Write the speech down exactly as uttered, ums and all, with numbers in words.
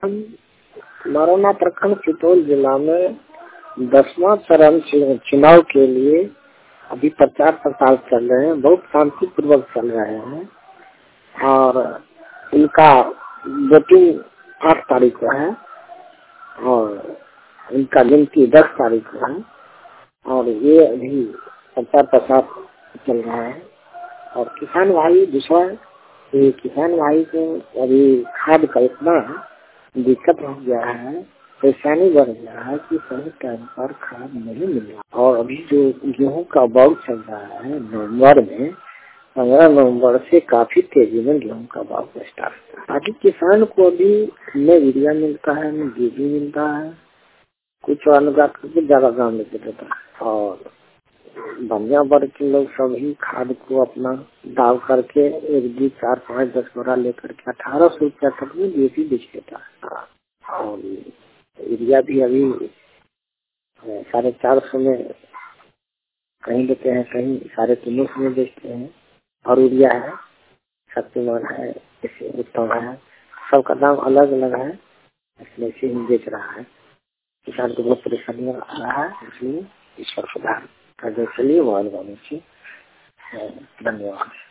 मरौना प्रखंड सुपौल जिला में दसवां चरण चुनाव के लिए अभी प्रचार प्रसार चल रहे हैं, बहुत शांतिपूर्वक चल रहे हैं और इनका वोटिंग आठ तारीख को है और इनका गिनती दस तारीख को है और ये अभी प्रचार प्रसार चल रहा है। और किसान भाई दूसरा ये किसान भाई को अभी खाद का इतना दिक्कत हो गया है, परेशानी बढ़ गया है कि सही टाइम पर खाद नहीं मिल रहा। और अभी जो गेहूं का बाउ चल रहा है नवम्बर में, पंद्रह नवम्बर से काफी तेजी में गेहूं का बाउ स्टार्ट होता है। अभी किसान को अभी न यूरिया मिलता है न बीज मिलता है, कुछ अनुदान करके ज्यादा दाम लेके देता है और बढ़िया वर्ग के लोग सभी खाद को अपना दाव करके एक दो चार पाँच दस बोरा लेकर के अठारह सौ रुपया तक में बेची बेच देता है। और यूरिया भी अभी साढ़े चार सौ में कहीं लेते हैं, कहीं साढ़े तीनों सौ में बेचते हैं। और यूरिया है, शक्तिमान है, जैसे उत्तम है, सबका दाम अलग अलग है, इसलिए इसे ही बेच रहा है। किसान को बहुत परेशानी आ रहा है, इसलिए ईश्वर सुधार करने के लिए वो अनुगामी से धन्यवाद।